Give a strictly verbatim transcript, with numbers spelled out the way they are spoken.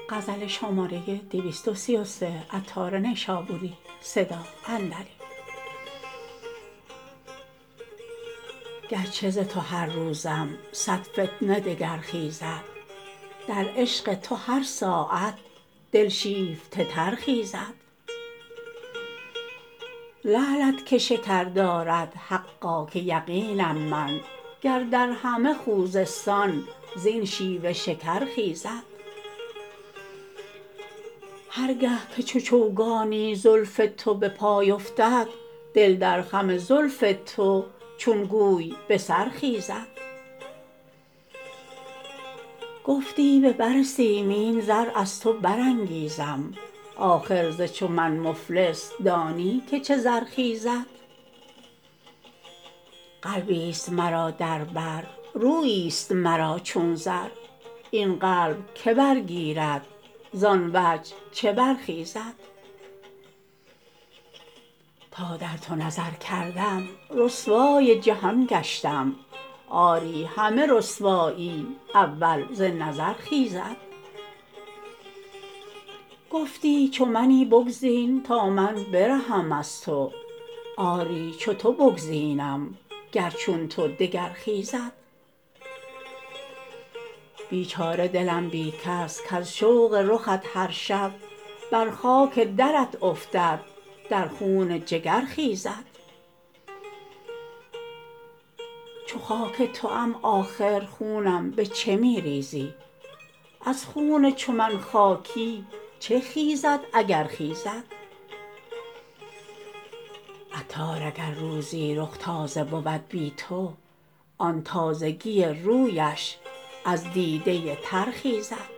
گرچه ز تو هر روزم صد فتنه دگر خیزد در عشق تو هر ساعت دل شیفته تر خیزد لعلت که شکر دارد حقا که یقینم من گر در همه خوزستان زین شیوه شکر خیزد هرگه که چو چوگانی زلف تو به پای افتد دل در خم زلف تو چون گوی به سر خیزد گفتی به بر سیمین زر از تو برانگیزم آخر ز چو من مفلس دانی که چه زر خیزد قلبی است مرا در بر رویی است مرا چون زر این قلب که برگیرد زان وجه چه برخیزد تا در تو نظر کردم رسوای جهان گشتم آری همه رسوایی اول ز نظر خیزد گفتی چو منی بگزین تا من برهم از تو آری چو تو بگزینم گر چون تو دگر خیزد بیچاره دلم بی کس کز شوق رخت هر شب بر خاک درت افتد در خون جگر خیزد چو خاک توام آخر خونم به چه می ریزی از خون چو من خاکی چه خیزد اگر خیزد عطار اگر روزی رخ تازه بود بی تو آن تازگی رویش از دیده تر خیزد